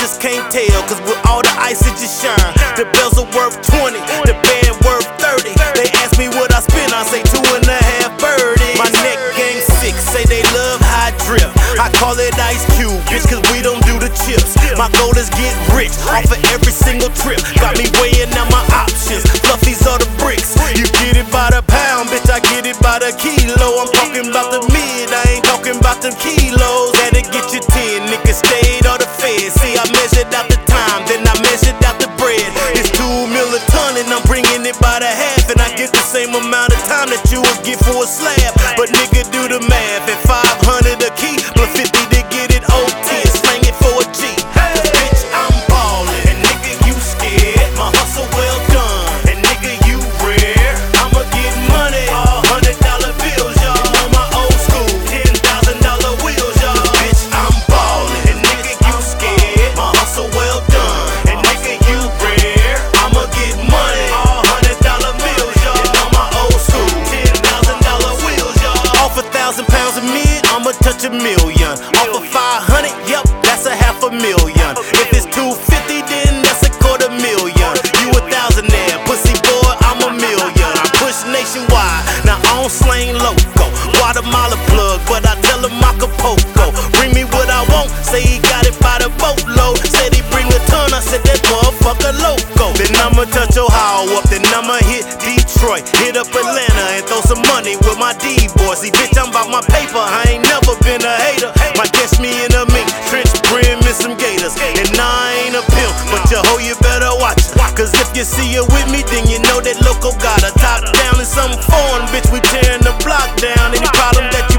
just can't tell, cause with all the ice it just shine. The bells are worth 20, the band worth 30. They ask me what I spend, I say 2.5 birdies. My neck gang sick, say they love how I drip. I call it Ice Cube, bitch, cause we don't do the chips. My goal is get rich off of every single trip. Got me weighing out my options, fluffies or the bricks. You get it by the pound, bitch, I get it by the kilo. I'm talking about the mid, I ain't talking about them kilos. That'll get you 10, niggas stayed or the fed. See, I measured out the time, then I measured out the bread. It's 2 mil a ton and I'm bringing it by the half. And I get the same amount of time that you would get for a slab. But nigga, do the math, at 500 a key, plus 50 to get it OT, and slang it for a G. Cause bitch, I'm ballin', and nigga, you scared. My hustle well done, and nigga, you rare. I'ma get money, all $100 bills, y'all. On my old school, $10,000 wheels, y'all. Bitch, I'm ballin', and nigga, you scared. My hustle well done, and nigga, you rare. I'ma get money, all $100 bills, y'all. And on my old school, $10,000 wheels, y'all. Off 1,000 pounds of mid, I'ma touch a million. Off of 500, yep, that's a $500,000. If it's 250, then that's $250,000. You 1,000 there, pussy boy, I'm a million. I push nationwide, now I don't slang loco. Guatemala plug, but I tell him Acapulco. Bring me what I want, say he got it by the boatload. Said he bring a ton, I said that motherfucker loco. Then I'ma touch Ohio up, then I'ma hit Detroit, hit up Atlanta and throw some money with my D-boys. See, bitch, I'm about my paper, I ain't never been a hater. Might catch me in a mink, trench brim and some gators. And nah, I ain't a pimp, but your hoe, you better watch it. Cause if you see her with me, then you know that loco got a top down and something foreign. Bitch, we tearing the block down. Any problem that you